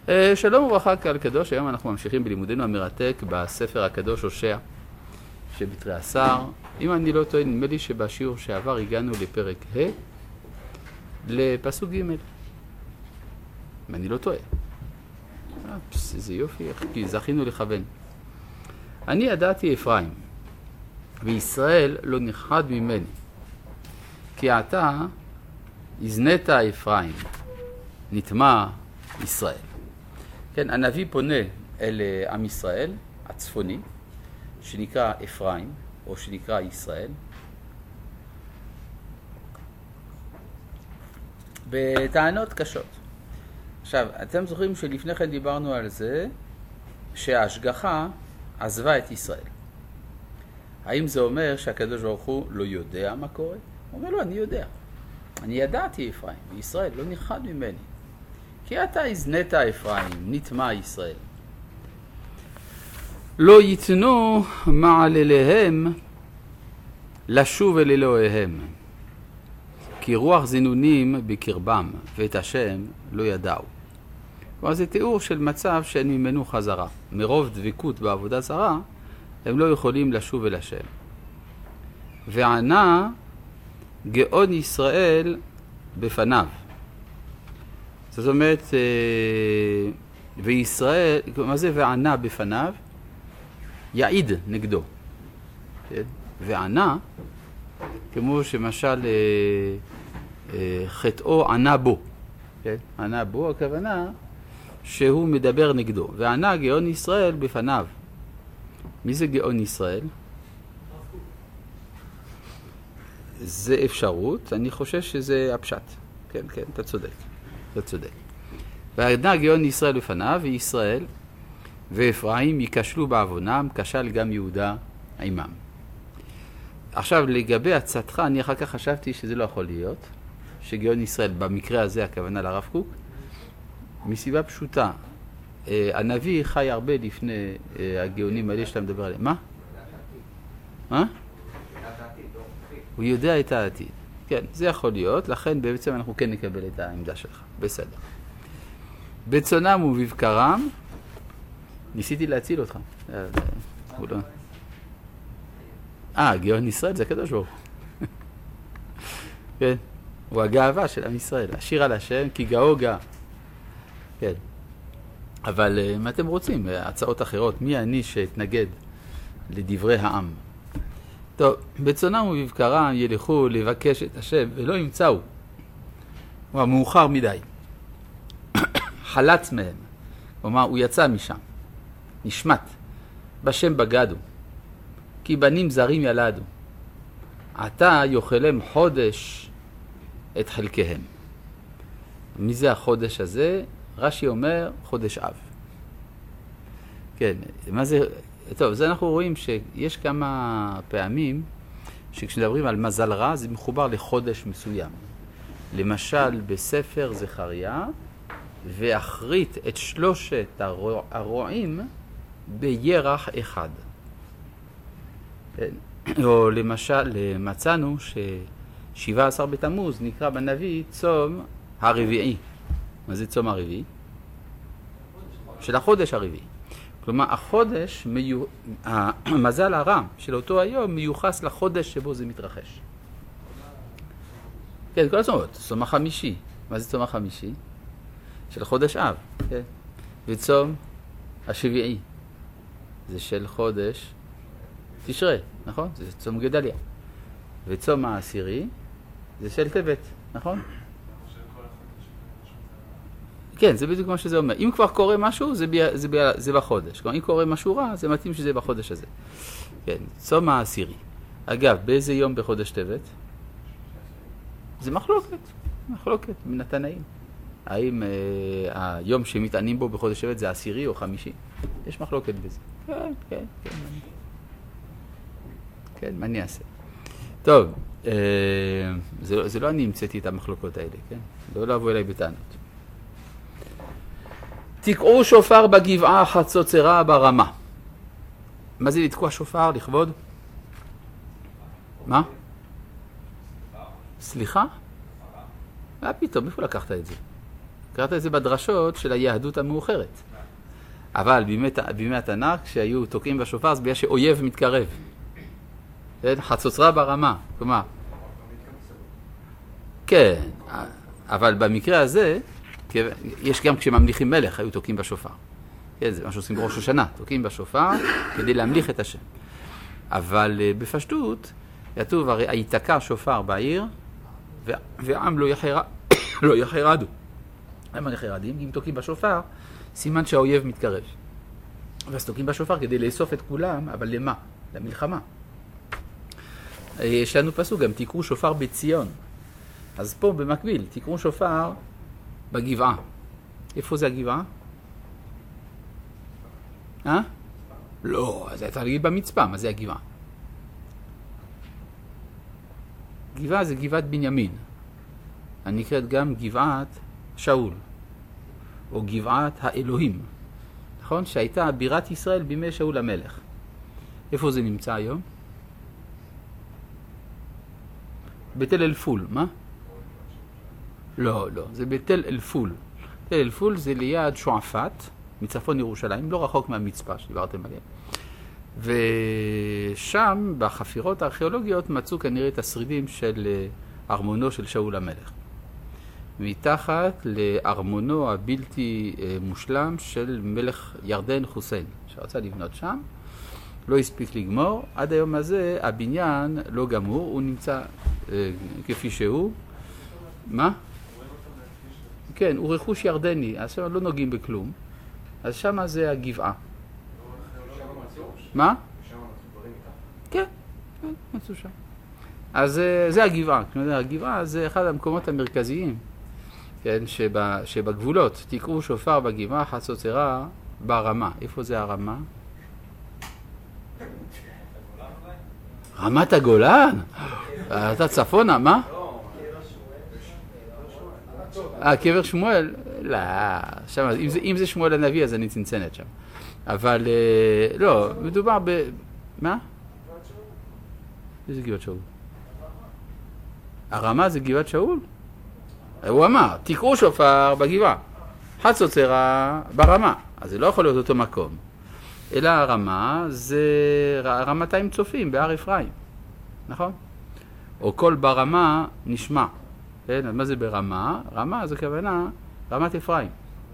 שלום וברכה קהל קדוש, היום אנחנו ממשיכים בלימודנו המרתק בספר הקדוש הושע שבתרי עשר. אם אני לא טועה, נדמה לי שבשיעור שעבר הגענו לפרק ה' לפסוק ג', אם אני לא טועה. איזה יופי, כי זכינו לכוון. אני ידעתי אפרים וישראל לא נכחד ממני, כי אתה הזנית אפרים נטמע ישראל. כן, הנביא פונה אל עם ישראל הצפוני, שנקרא אפרים, או שנקרא ישראל, בטענות קשות. עכשיו, אתם זוכרים שלפני כן דיברנו על זה שההשגחה עזבה את ישראל. האם זה אומר שהקדוש ברוך הוא לא יודע מה קורה? הוא אומר לו, אני יודע. אני ידעתי אפרים, וישראל לא נכחד ממני. כי אתה הזנית אפרים, נטמע ישראל. לא ייתנו מעלליהם לשוב אל אלוהיהם, כי רוח זינונים בקרבם, ואת השם לא ידעו. כלומר, זה תיאור של מצב שאין ממנו חזרה. מרוב דבקות בעבודה זרה, הם לא יכולים לשוב אל השם. וענה גאון ישראל בפניו. זאת אומרת, וישראל, מה זה וענה בפניו? יעיד נגדו. כן? וענה, כמו שמשל חטאו ענה בו. כן? ענה בו, הכוונה שהוא מדבר נגדו. וענה גאון ישראל בפניו. מי זה גאון ישראל? זה אפשרות, אני חושב שזה הפשט. כן, כן, אתה צודק. אתה צודק. וענה גאון ישראל לפניו, וישראל ואפרים ייכשלו בעוונם, כשל גם יהודה עמם. עכשיו, לגבי עצתך, אני אחר כך חשבתי שזה לא יכול להיות, שגאון ישראל, במקרה הזה, הכוונה לרב קוק, מסיבה פשוטה. הנביא חי הרבה לפני הגאונים האלה שאתה מדבר עליהם. מה? מה? הוא יודע את העתיד. כן, זה יכול להיות, לכן בעצם אנחנו כן נקבל את העמדה שלך. בסדר. בצונם ובבקרם, ניסיתי להציל אותך. גאון ישראל זה הקדוש ברוך הוא. כן, הוא הגאווה של עם ישראל. השיר על השם, כי גאו גא. כן. אבל מה אתם רוצים? הצעות אחרות, מי אני שהתנגד לדברי העם? טוב, בצונם ובבקרם ילכו לבקש את השם ולא ימצאו. הוא מאוחר מדי. חלץ מהם. כלומר, הוא יצא משם. נשמט. בשם בגדו. כי בנים זרים ילדו. עתה יאכלם חודש את חלקיהם. מי זה החודש הזה? רש"י אומר חודש אב. כן, מה זה? טוב, זה אנחנו רואים שיש כמה פעמים שכשמדברים על מזל רע זה מחובר לחודש מסוים. למשל בספר זכריה, ואחרית את שלושת הרועים בירח אחד. או למשל מצאנו ש17 בתמוז נקרא בנביא צום הרביעי. מה זה צום הרביעי? של החודש הרביעי. כלומר, החודש, המזל הרע של אותו היום מיוחס לחודש שבו זה מתרחש. כן, כל הצומות. צום החמישי. מה זה צום החמישי? של חודש אב. כן. וצום השביעי. זה של חודש תשרי, נכון? זה צום גדליה. וצום העשירי זה של טבת, נכון? כן, זה בדיוק מה שזה אומר. אם כבר קורה משהו, זה בחודש. כלומר, אם קורה משהו רע, זה מתאים שזה בחודש הזה. כן, צום העשירי. אגב, באיזה יום בחודש טבת? זה מחלוקת מן התנאים. האם היום שמתענים בו בחודש טבת זה עשירי או חמישי? יש מחלוקת בזה. כן. כן, מה אני אעשה? טוב, זה לא אני המצאתי את המחלוקות האלה, כן? לא לבוא אליי בטענות. תקעו שופר בגבעה חצוצרה ברמה. מה זה לתקוע שופר? לכבוד? מה? סליחה? פתאום, איפה לקחת את זה? קראת את זה בדרשות של היהדות המאוחרת. אבל בימי התנ"ך, כשהיו תוקעים בשופר, זה בגלל שאויב מתקרב. חצוצרה ברמה, כלומר. כן, אבל במקרה הזה, יש גם כשממליכים מלך, היו תוקעים בשופר. כן, זה מה שעושים בראש השנה, תוקעים בשופר כדי להמליך את השם. אבל בפשטות, כתוב, הרי היתקע שופר בעיר, ועם לא יחרדו. למה יחרדים? אם תוקעים בשופר, סימן שהאויב מתקרב. ואז תוקעים בשופר כדי לאסוף את כולם, אבל למה? למלחמה. יש לנו פסוק, גם תקראו שופר בציון. אז פה במקביל, תקראו שופר בגבעה. איפה זה הגבעה? לא, אז אתה להגיד במצפה, מה זה הגבעה? גבעה זה גבעת בנימין. הנקראת גם גבעת שאול, או גבעת האלוהים. נכון? שהייתה בירת ישראל בימי שאול המלך. איפה זה נמצא היום? בתל אל-פול, מה? לא, זה בתל אל-פול. תל אל-פול זה ליד שועפאט, מצפון ירושלים, לא רחוק מהמצפה שדיברתם עליה. ושם, בחפירות הארכיאולוגיות, מצאו כנראה את השרידים של ארמונו של שאול המלך. מתחת לארמונו הבלתי מושלם של מלך ירדן חוסיין, שרצה לבנות שם. לא הספיק לגמור, עד היום הזה הבניין לא גמור, הוא נמצא כפי שהוא. מה? כן, הוא רכוש ירדני, אז שם לא נוגעים בכלום. אז שם זה הגבעה. מה? כן, מצאו שם. אז זה הגבעה. הגבעה זה אחד המקומות המרכזיים, כן, שבגבולות. תקראו שופר בגבעה, חצוצרה ברמה. איפה זה הרמה? רמת הגולן? אתה צפונה, מה? קבר שמואל? לא, שם, אם זה שמואל הנביא אז אני צנצנת שם. אבל לא, מדובר מה? איזה גבעת שאול? הרמה זה גבעת שאול? הוא אמר, תקראו שופר בגבעה, חצוצרה ברמה. אז זה לא יכול להיות אותו מקום. אלא הרמה זה רמתיים צופים בהר אפרים, נכון? או כל ברמה נשמע. כן? אז מה זה ברמה? רמה זה כוונה רמת אפרים.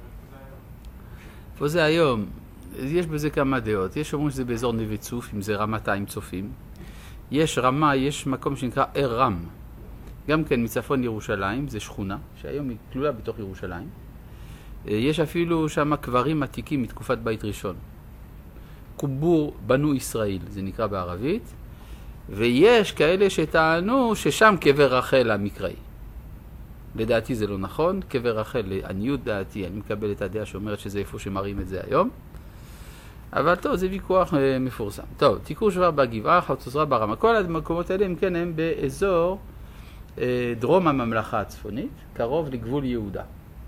איפה זה היום? יש בזה כמה דעות. יש אומרים שזה באזור נווה צוף, אם זה רמתיים צופים. יש רמה, יש מקום שנקרא רם. גם כן מצפון ירושלים, זה שכונה, שהיום היא כלולה בתוך ירושלים. יש אפילו שם קברים עתיקים מתקופת בית ראשון. קובור בנו ישראל, זה נקרא בערבית. ויש כאלה שטענו ששם קבר רחל המקראי. לדעתי זה לא נכון, קבר רחל, לעניות דעתי, אני מקבל את הדעה שאומרת שזה איפה שמראים את זה היום. אבל טוב, זה ויכוח מפורסם. טוב, תקראו שופר בגבעה, חצוצרה ברמה. כל המקומות האלה, אם כן, הם באזור דרום הממלכה הצפונית, קרוב לגבול יהודה.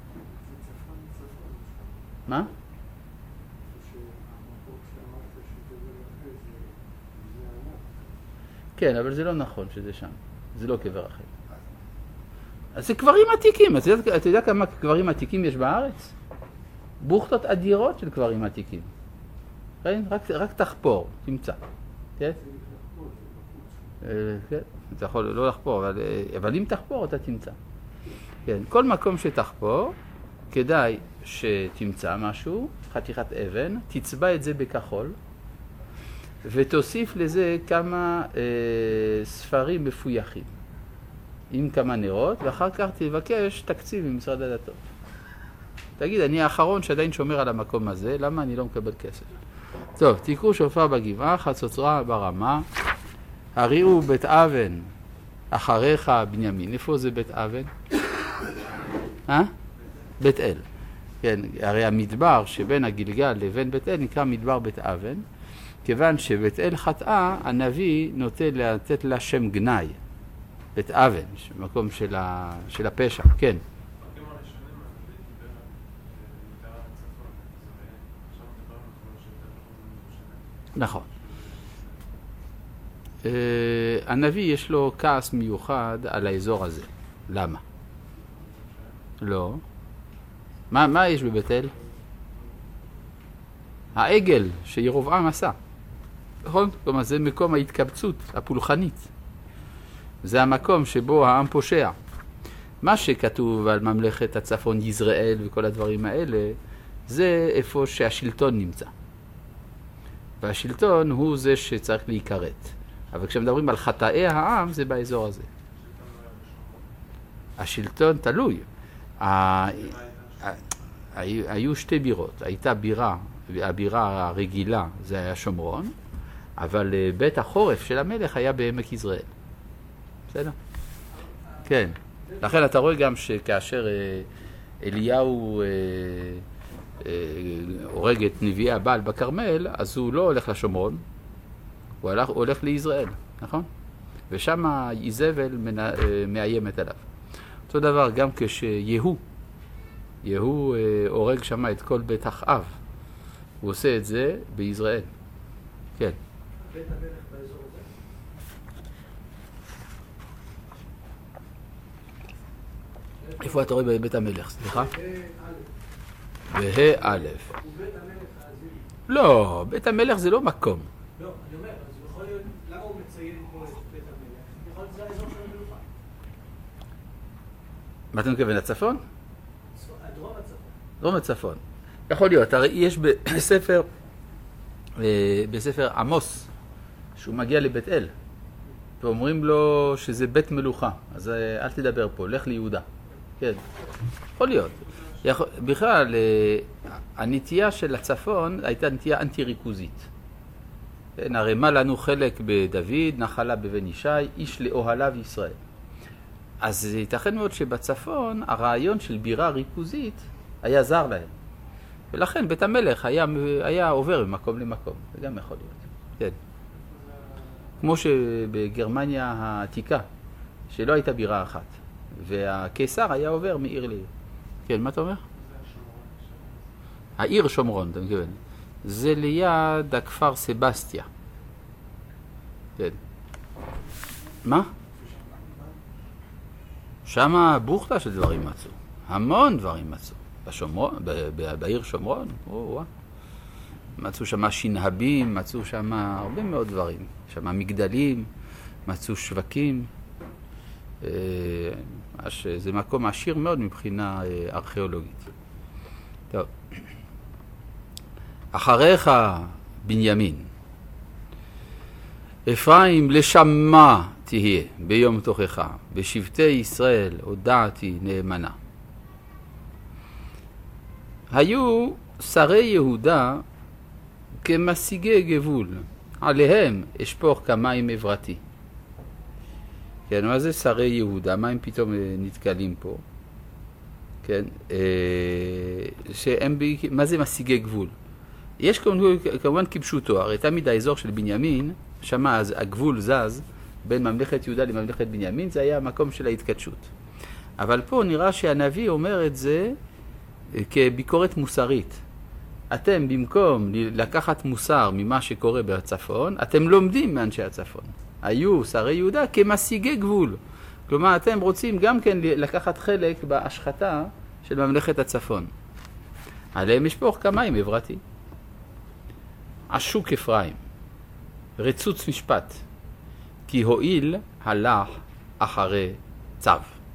מה? כן, אבל זה לא נכון שזה שם. זה לא קבר רחל. אז זה קברים עתיקים. אתה יודע כמה קברים עתיקים יש בארץ? בוכתות אדירות של קברים עתיקים. כן? רק תחפור, תמצא. כן? כן, אתה יכול לא לחפור, אבל אם תחפור אתה תמצא. כן, כל מקום שתחפור, כדאי שתמצא משהו, חתיכת אבן, תצבע את זה בכחול, ותוסיף לזה כמה ספרים מפויחים, עם כמה נרות, ואחר כך תבקש תקציב ממשרד הדתות. תגיד, אני האחרון שעדיין שומר על המקום הזה, למה אני לא מקבל כסף? טוב, תקראו שופר בגבעה, חצוצרה ברמה, הריעו בית אבן, אחריך בנימין. איפה זה בית אבן? בית אל. כן, הרי המדבר שבין הגלגל לבין בית אל נקרא מדבר בית אבן, כיוון שבית אל חטאה, הנביא נוטה לתת לה שם גנאי. בית אבן, מקום של הפשע, כן. נכון. הנביא יש לו כעס מיוחד על האזור הזה. למה? לא. מה יש בבית אל? העגל שירובעם עשה. נכון? כלומר, זה מקום ההתקבצות הפולחנית. זה המקום שבו העם פושע. מה שכתוב על ממלכת הצפון יזרעאל וכל הדברים האלה, זה איפה שהשלטון נמצא. והשלטון הוא זה שצריך להיקראת. אבל כשמדברים על חטאי העם, זה באזור הזה. השלטון תלוי. היו שתי בירות. הייתה בירה, הבירה הרגילה זה היה שומרון, אבל בית החורף של המלך היה בעמק יזרעאל. בסדר? כן. לכן אתה רואה גם שכאשר אליהו הורג את נביאי הבעל בכרמל, אז הוא לא הולך לשומרון, הוא הולך ליזרעאל, נכון? ושם איזבל מאיימת עליו. אותו דבר גם כשיהוא הורג שם את כל בית אחאב, הוא עושה את זה ביזרעאל. כן. בית המלך באזור הזה? איפה אתה רואה בבית המלך? סליחה? בה' א'. ובית המלך האזירי? לא, בית המלך זה לא מקום. לא, אני אומר, אז יכול להיות, למה הוא מציין פה את בית המלך? יכול להיות שזה האזור של המלוכה. מה אתה מתכוון, הצפון? דרום הצפון. דרום הצפון. יכול להיות, הרי יש בספר עמוס, שהוא מגיע לבית אל, ואומרים לו שזה בית מלוכה, אז אל תדבר פה, לך ליהודה. כן, יכול להיות. בכלל, הנטייה של הצפון הייתה נטייה אנטי-ריכוזית. כן, הרי מה לנו חלק בדוד, נחלה בבן ישי, איש לאוהליו ישראל. אז ייתכן מאוד שבצפון הרעיון של בירה ריכוזית היה זר להם. ולכן בית המלך היה עובר ממקום למקום. זה גם יכול להיות. כן. כמו שבגרמניה העתיקה, שלא הייתה בירה אחת. והקיסר היה עובר מעיר לעיר. כן, מה אתה אומר? העיר שומרון, אתה מתכוון. זה ליד הכפר סבסטיה. כן. מה? שם בוכתה של דברים מצאו. המון דברים מצאו. בעיר שומרון, מצאו שם שנהבים, מצאו שם הרבה מאוד דברים. שם מגדלים, מצאו שווקים. זה מקום עשיר מאוד מבחינה ארכיאולוגית. טוב. אחריך בנימין. אפרים לשמה תהיה ביום תוכחה, בשבטי ישראל הודעתי נאמנה. היו שרי יהודה כמשיגי גבול, עליהם אשפוך כמים עברתי. כן, מה זה שרי יהודה? מה הם פתאום נתקלים פה? כן, מה זה משיגי גבול? יש כמובן כפשוטו, הרי תמיד האזור של בנימין, שמה אז הגבול זז בין ממלכת יהודה לממלכת בנימין, זה היה המקום של ההתקדשות. אבל פה נראה שהנביא אומר את זה כביקורת מוסרית. אתם במקום לקחת מוסר ממה שקורה בצפון, אתם לומדים מאנשי הצפון. היו שרי יהודה כמשיגי גבול. כלומר, אתם רוצים גם כן לקחת חלק בהשחתה של ממלכת הצפון. עליהם ישפוך כמים עברתי. עשוק אפרים, רצוץ משפט, כי הועיל הלך אחרי צו.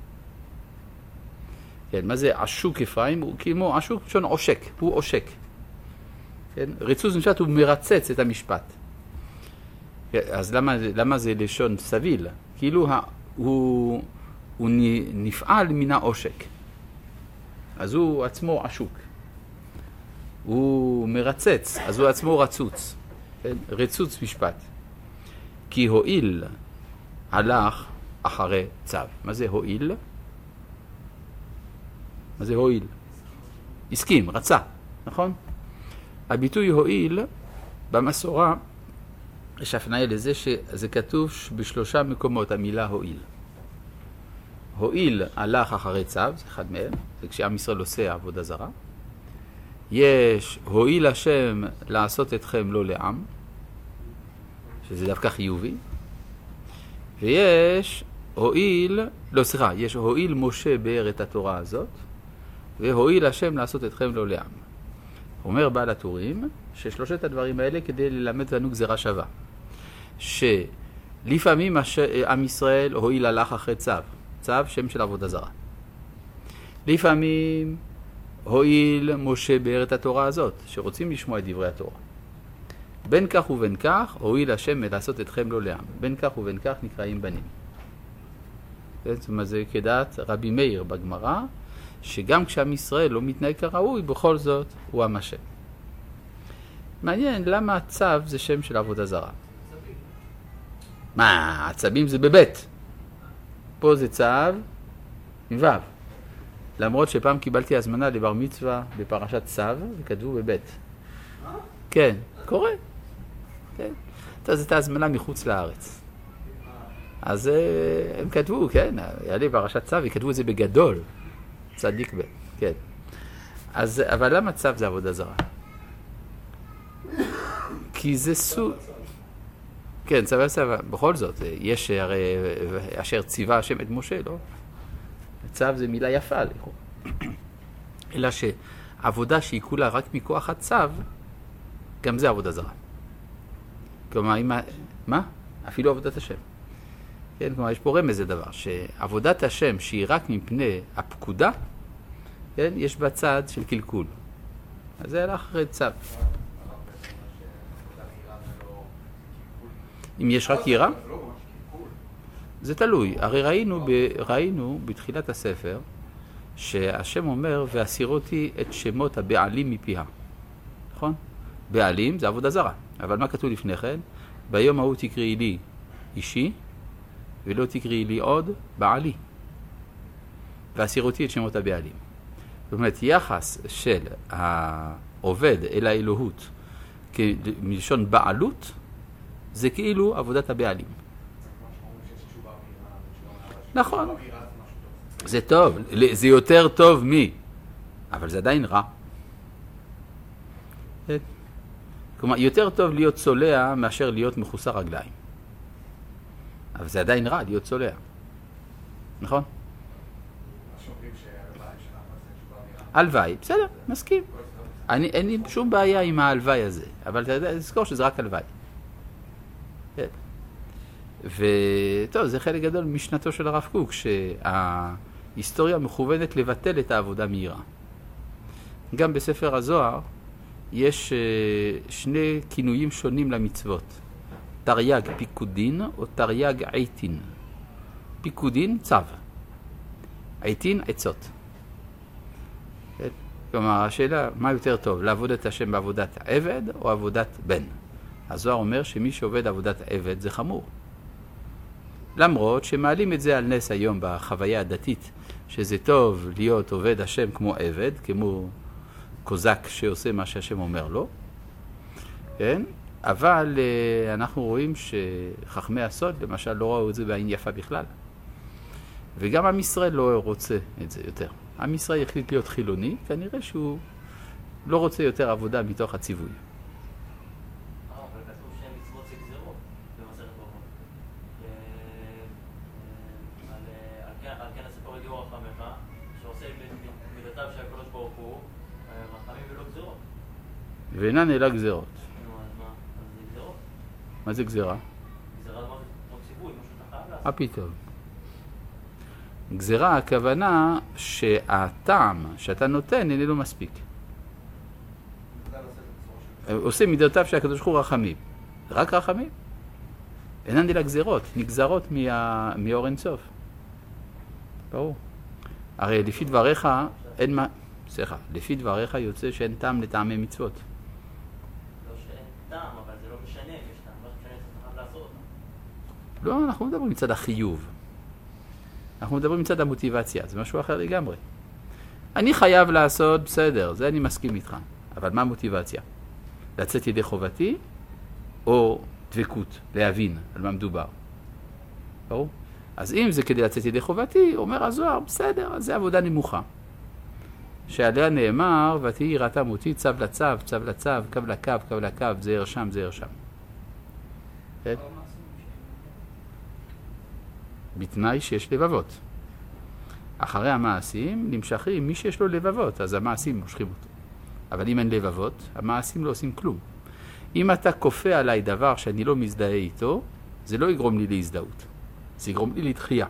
כן, מה זה עשוק אפרים? הוא כמו עשוק שון עושק, הוא עושק. כן, רצוץ משפט הוא מרצץ את המשפט. כן, אז למה זה לשון סביל? כאילו הוא נפעל מן העושק. אז הוא עצמו עשוק. הוא מרצץ, אז הוא עצמו רצוץ. כן? רצוץ משפט. כי הועיל הלך אחרי צו. מה זה הועיל? מה זה הועיל? הסכים, רצה, נכון? הביטוי הועיל במסורה, יש הפניה לזה שזה כתוב בשלושה מקומות, המילה הועיל. הועיל הלך אחרי צו, זה אחד מהם, זה כשעם ישראל עושה עבודה זרה. יש הועיל השם לעשות אתכם לא לעם, שזה דווקא חיובי. ויש הועיל, יש הועיל משה באר את התורה הזאת, והואיל השם לעשות אתכם לא לעם. אומר בעל הטורים ששלושת הדברים האלה כדי ללמד לנו גזירה שווה. שלפעמים עם ישראל הואיל הלך אחרי צו, צו שם של עבודה זרה. לפעמים הואיל משה באר את התורה הזאת, שרוצים לשמוע את דברי התורה. בין כך ובין כך, הואיל השם לעשות אתכם לא לעם. בין כך ובין כך נקראים בנים. זאת אומרת, זה כדעת רבי מאיר בגמרא, שגם כשעם ישראל לא מתנהג כראוי, בכל זאת הוא עם השם. מעניין, למה הצו זה שם של עבודה זרה? מה, עצבים זה בבית. פה זה צו עם וו. למרות שפעם קיבלתי הזמנה לבר מצווה בפרשת צו, וכתבו בבית. כן, קורה. כן. אז הייתה הזמנה מחוץ לארץ. אז הם כתבו, כן, היה לי פרשת צו, וכתבו את זה בגדול. צדיק בן, כן. אז, אבל למה צו זה עבודה זרה? כי זה סוג... כן, צו צו, בכל זאת, יש הרי אשר ציווה השם את משה, לא? צו זה מילה יפה, אלא שעבודה שהיא כולה רק מכוח הצו, גם זה עבודה זרה. כלומר, מה? אפילו עבודת השם. כן, כלומר, יש פה רמז זה דבר, שעבודת השם שהיא רק מפני הפקודה, כן, יש בה צד של קלקול. אז זה הלך אחרי צו. אם יש רק יראה? זה תלוי. הרי ראינו בתחילת הספר, שהשם אומר, והסירותי את שמות הבעלים מפיה. נכון? בעלים זה עבודה זרה. אבל מה כתוב לפני כן? ביום ההוא תקראי לי אישי, ולא תקראי לי עוד בעלי. והסירותי את שמות הבעלים. זאת אומרת, יחס של העובד אל האלוהות מלשון בעלות, זה כאילו עבודת הבעלים. נכון. זה טוב, זה יותר טוב מי, אבל זה עדיין רע. כלומר, יותר טוב להיות צולע מאשר להיות מחוסר רגליים. אבל זה עדיין רע להיות צולע. נכון? הלוואי, בסדר, מסכים. אין לי שום בעיה עם ההלוואי הזה, אבל אתה יודע, תזכור שזה רק הלוואי. וטוב, זה חלק גדול משנתו של הרב קוק, שההיסטוריה מכוונת לבטל את העבודה מהירה. גם בספר הזוהר יש שני כינויים שונים למצוות. תרי"ג פיקודין או תרי"ג עיתין. פיקודין צו, עיתין עצות. כלומר, השאלה, מה יותר טוב, לעבוד את השם בעבודת עבד או עבודת בן? הזוהר אומר שמי שעובד עבודת עבד זה חמור. למרות שמעלים את זה על נס היום בחוויה הדתית, שזה טוב להיות עובד השם כמו עבד, כמו קוזק שעושה מה שהשם אומר לו. כן? אבל אנחנו רואים שחכמי הסוד, למשל, לא ראו את זה בעין יפה בכלל. וגם עם ישראל לא רוצה את זה יותר. עם ישראל החליט להיות חילוני, כנראה שהוא לא רוצה יותר עבודה מתוך הציווי. אבל כתוב שהן מצוות זה גזירות במסכת ברכות. על כן הספר הגיעו רחמך, שעושה מידותיו של הקדוש ברוך הוא, רחמים ולא גזירות. ואינן אלא גזירות. נו, אז מה? אז זה גזירות? מה זה גזירה? גזירה זה כמו ציווי, משהו שאתה חייב לעשות. מה פתאום? גזירה, הכוונה שהטעם שאתה נותן איננו מספיק. עושה מידותיו של הקדוש ברוך הוא רחמים. רק רחמים. אינן אלא גזירות, נגזרות מאור אין סוף. ברור. הרי לפי דבריך אין מה... סליחה, לפי דבריך יוצא שאין טעם לטעמי מצוות. לא שאין טעם, אבל זה לא משנה, יש טעם, לא משנה שאתה חייב לעשות אותם. לא, אנחנו מדברים מצד החיוב. אנחנו מדברים מצד המוטיבציה, זה משהו אחר לגמרי. אני חייב לעשות, בסדר, זה אני מסכים איתך. אבל מה המוטיבציה? לצאת ידי חובתי או דבקות, להבין על מה מדובר. ברור? אז אם זה כדי לצאת ידי חובתי, אומר הזוהר, בסדר, אז זה עבודה נמוכה. שעליה נאמר, ותהי יראתם אותי צו לצו, צו לצו, קו לקו, קו לקו, זה ירשם, זה ירשם. כן? בתנאי שיש לבבות. אחרי המעשים נמשכים מי שיש לו לבבות, אז המעשים מושכים אותו. אבל אם אין לבבות, המעשים לא עושים כלום. אם אתה כופה עליי דבר שאני לא מזדהה איתו, זה לא יגרום לי להזדהות. זה יגרום לי לתחייה.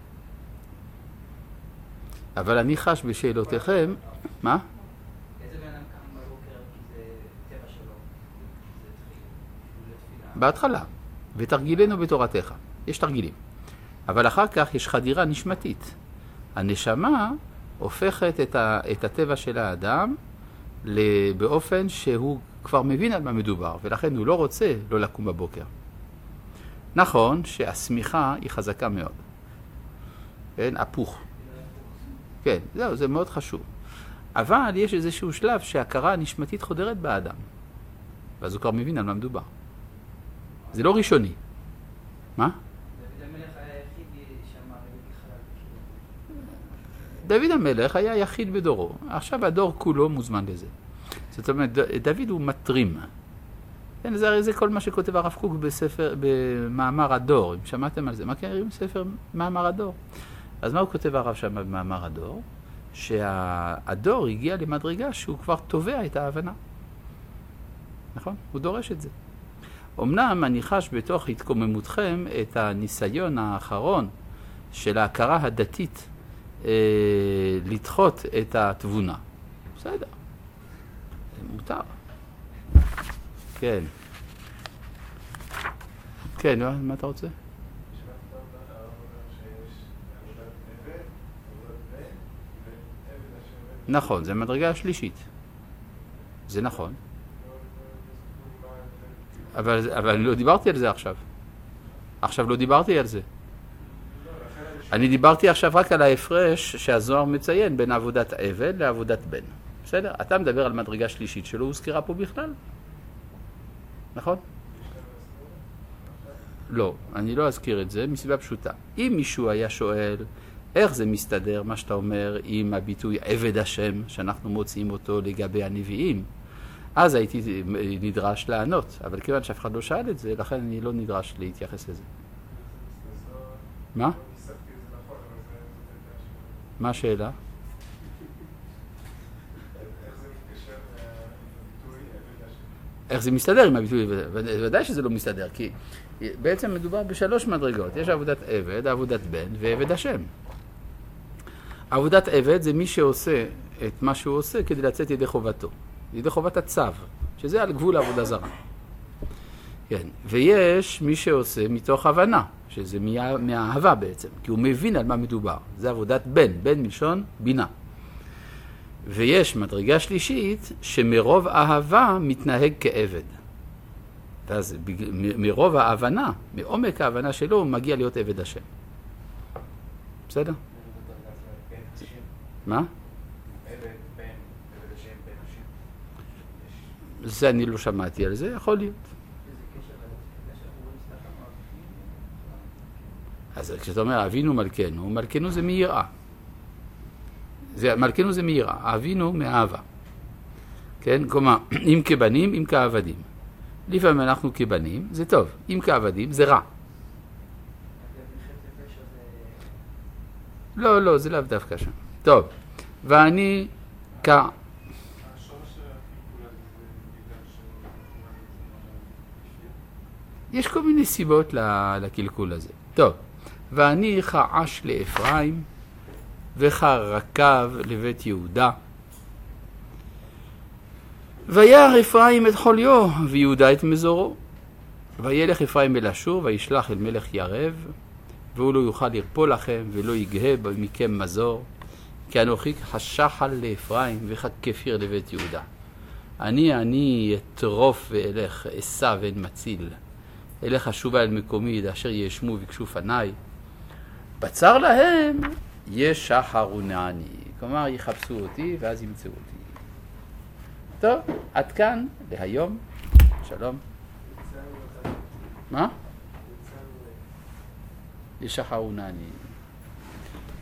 אבל אני חש בשאלותיכם, מה? איזה בן אדם קם בבוקר כי זה טבע שלו? זה תפילה. בהתחלה. ותרגילנו בתורתך. יש תרגילים. אבל אחר כך יש חדירה נשמתית. הנשמה הופכת את הטבע של האדם באופן שהוא כבר מבין על מה מדובר, ולכן הוא לא רוצה לא לקום בבוקר. נכון שהסמיכה היא חזקה מאוד. כן, הפוך. כן, זהו, זה מאוד חשוב. אבל יש איזשהו שלב שההכרה הנשמתית חודרת באדם. ואז הוא כבר מבין על מה מדובר. זה לא ראשוני. מה? דוד המלך היה היחיד שאמר דוד המלך היה יחיד בדורו. עכשיו הדור כולו מוזמן לזה. זאת אומרת, דוד הוא מטרים. כן, זה כל מה שכותב הרב קוק במאמר הדור. אם שמעתם על זה, מה קוראים ספר מאמר הדור? אז מה הוא כותב הרב שם במאמר הדור? שהדור הגיע למדרגה שהוא כבר תובע את ההבנה. נכון? הוא דורש את זה. אמנם אני חש בתוך התקוממותכם את הניסיון האחרון של ההכרה הדתית לדחות את התבונה. בסדר. זה מותר. כן. כן, מה אתה רוצה? נכון, זה מדרגה השלישית. זה נכון. אבל אני לא דיברתי על זה עכשיו. עכשיו לא דיברתי על זה. אני דיברתי עכשיו רק על ההפרש שהזוהר מציין בין עבודת עבד לעבודת בן. בסדר? אתה מדבר על מדרגה שלישית שלא הוזכרה פה בכלל. נכון? לא, אני לא אזכיר את זה מסיבה פשוטה. אם מישהו היה שואל איך זה מסתדר, מה שאתה אומר, עם הביטוי עבד השם, שאנחנו מוצאים אותו לגבי הנביאים, אז הייתי נדרש לענות. אבל כיוון שאף אחד לא שאל את זה, לכן אני לא נדרש להתייחס לזה. מה? מה השאלה? איך זה מסתדר עם הביטוי? ודאי שזה לא מסתדר, כי בעצם מדובר בשלוש מדרגות. יש עבודת עבד, עבודת בן ועבד השם. עבודת עבד זה מי שעושה את מה שהוא עושה כדי לצאת ידי חובתו. ידי חובת הצו, שזה על גבול העבודה זרה. כן. ויש מי שעושה מתוך הבנה, שזה מהאהבה בעצם, כי הוא מבין על מה מדובר. זה עבודת בן, בן מלשון בינה. ויש מדרגה שלישית שמרוב אהבה מתנהג כעבד. ואז מרוב ההבנה, מעומק ההבנה שלו, הוא מגיע להיות עבד השם. בסדר? מה? זה אני לא שמעתי על זה, יכול להיות. אז כשאתה אומר אבינו מלכנו, מלכנו זה מיראה. מלכנו זה מיראה, אבינו מאהבה. כן? כלומר, אם כבנים, אם כעבדים. לפעמים אנחנו כבנים, זה טוב. אם כעבדים, זה רע. לא, לא, זה לאו דווקא שם. טוב, ואני יש כל מיני סיבות לקלקול הזה. טוב, ואני חעש לאפרים וחרקב לבית יהודה. וירא אפרים את חוליו ויהודה את מזורו. וילך אפרים אל אשור וישלח אל מלך ירב, והוא לא יוכל לרפוא לכם ולא יגהה מכם מזור, כי אנוכי השחל לאפרים וככפיר לבית יהודה. אני אטרוף ואלך, אסע ואין מציל. אלך אשובה אל מקומי, אשר ישמו וביקשו פניי. בצר להם ישחרונני. כלומר, יחפשו אותי ואז ימצאו אותי. טוב, עד כאן להיום. שלום. מה? ישחרונני.